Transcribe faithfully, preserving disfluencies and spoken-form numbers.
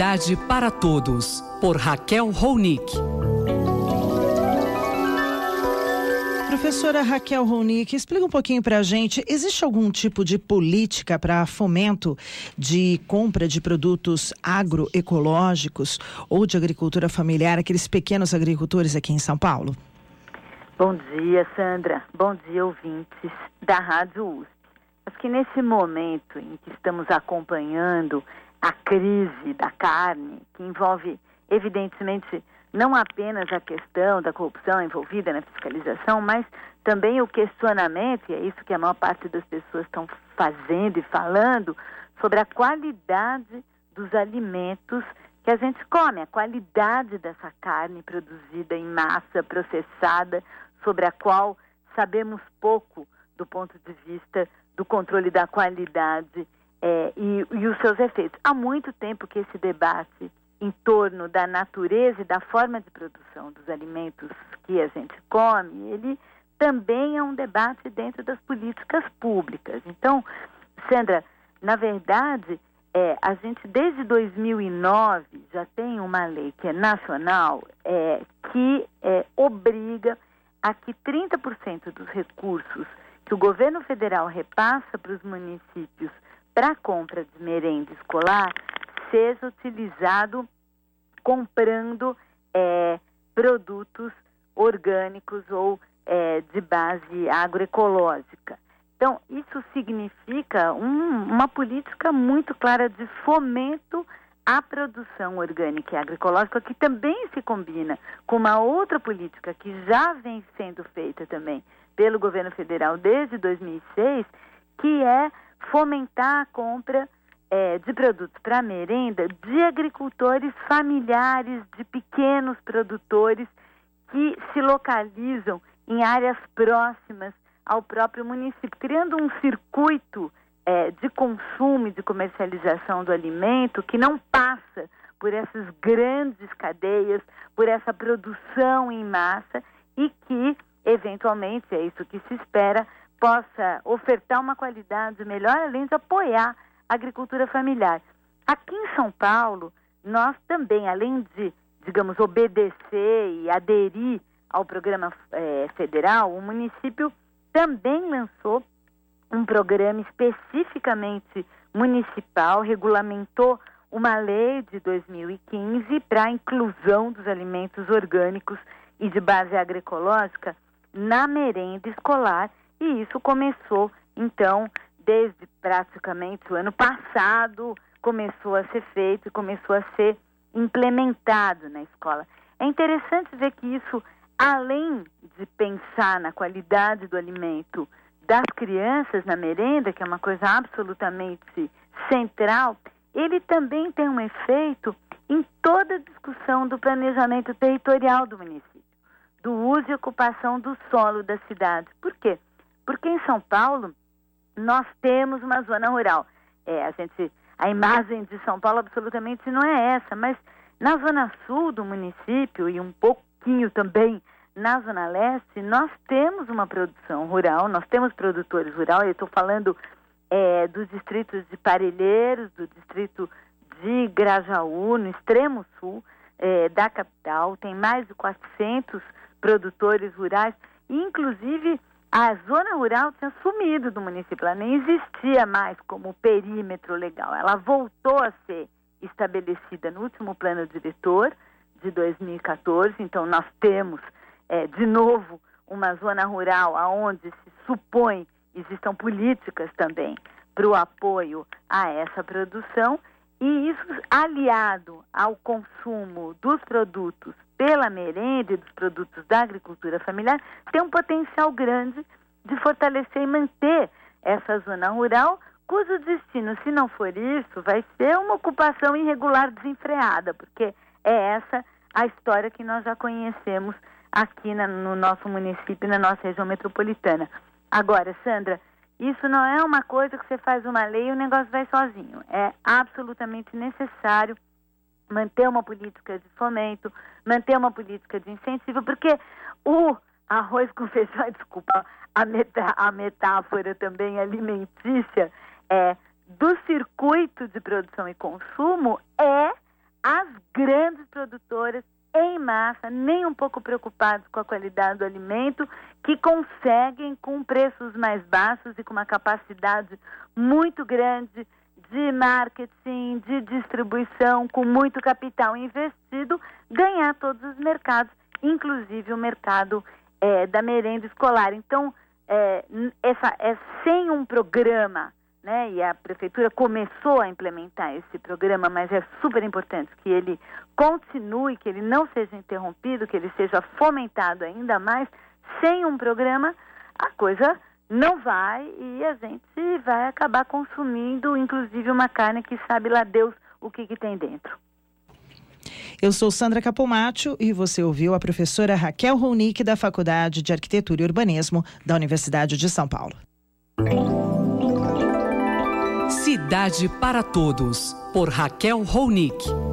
Qualidade para todos, por Raquel Ronick. Professora Raquel Ronick, explica um pouquinho para a gente, existe algum tipo de política para fomento de compra de produtos agroecológicos ou de agricultura familiar, aqueles pequenos agricultores aqui em São Paulo? Bom dia, Sandra. Bom dia, ouvintes da Rádio U S P. Acho que nesse momento em que estamos acompanhando a crise da carne, que envolve, evidentemente, não apenas a questão da corrupção envolvida na fiscalização, mas também o questionamento, e é isso que a maior parte das pessoas estão fazendo e falando, sobre a qualidade dos alimentos que a gente come, a qualidade dessa carne produzida em massa, processada, sobre a qual sabemos pouco do ponto de vista do controle da qualidade é, e, e os seus efeitos. Há muito tempo que esse debate em torno da natureza e da forma de produção dos alimentos que a gente come, ele também é um debate dentro das políticas públicas. Então, Sandra, na verdade, é, a gente desde dois mil e nove já tem uma lei que é nacional é, que é, obriga a que trinta por cento dos recursos que o governo federal repassa para os municípios para a compra de merenda escolar seja utilizado comprando é, produtos orgânicos ou é, de base agroecológica. Então, isso significa um, uma política muito clara de fomento à produção orgânica e agroecológica, que também se combina com uma outra política que já vem sendo feita também pelo governo federal desde dois mil e seis, que é fomentar a compra é, de produtos para merenda de agricultores familiares, de pequenos produtores que se localizam em áreas próximas ao próprio município, criando um circuito é, de consumo e de comercialização do alimento que não passa por essas grandes cadeias, por essa produção em massa e que, eventualmente, é isso que se espera, possa ofertar uma qualidade melhor, além de apoiar a agricultura familiar. Aqui em São Paulo, nós também, além de, digamos, obedecer e aderir ao programa é, federal, o município também lançou um programa especificamente municipal, regulamentou uma lei de dois mil e quinze para a inclusão dos alimentos orgânicos e de base agroecológica na merenda escolar, e isso começou, então, desde praticamente o ano passado, começou a ser feito e começou a ser implementado na escola. É interessante ver que isso, além de pensar na qualidade do alimento das crianças na merenda, que é uma coisa absolutamente central, ele também tem um efeito em toda a discussão do planejamento territorial do município, do uso e ocupação do solo da cidade. Por quê? Porque em São Paulo nós temos uma zona rural. É, a gente, a imagem de São Paulo absolutamente não é essa, mas na zona sul do município e um pouquinho também na zona leste, nós temos uma produção rural, nós temos produtores rurais. Eu estou falando é, dos distritos de Parelheiros, do distrito de Grajaú, no extremo sul é, da capital, tem mais de quatrocentos produtores rurais, e inclusive a zona rural tinha sumido do município, ela nem existia mais como perímetro legal, ela voltou a ser estabelecida no último plano diretor de dois mil e quatorze, então nós temos é, de novo uma zona rural onde se supõe existam políticas também para o apoio a essa produção, e isso aliado ao consumo dos produtos pela merenda e dos produtos da agricultura familiar, tem um potencial grande de fortalecer e manter essa zona rural, cujo destino, se não for isso, vai ser uma ocupação irregular desenfreada, porque é essa a história que nós já conhecemos aqui na, no nosso município, na nossa região metropolitana. Agora, Sandra, isso não é uma coisa que você faz uma lei e o negócio vai sozinho. É absolutamente necessário manter uma política de fomento, manter uma política de incentivo, porque o arroz com feijão, desculpa, a, metá, a metáfora também alimentícia é, do circuito de produção e consumo é as grandes produtoras em massa, nem um pouco preocupados com a qualidade do alimento, que conseguem, com preços mais baixos e com uma capacidade muito grande de marketing, de distribuição, com muito capital investido, ganhar todos os mercados, inclusive o mercado é, da merenda escolar. Então, é, essa, é, sem um programa, né, e a prefeitura começou a implementar esse programa, mas é super importante que ele continue, que ele não seja interrompido, que ele seja fomentado ainda mais. Sem um programa, a coisa não vai e a gente vai acabar consumindo, inclusive, uma carne que sabe lá Deus o que, que tem dentro. Eu sou Sandra Capomatto e você ouviu a professora Raquel Hounick, da Faculdade de Arquitetura e Urbanismo da Universidade de São Paulo. Cidade para Todos, por Raquel Hounick.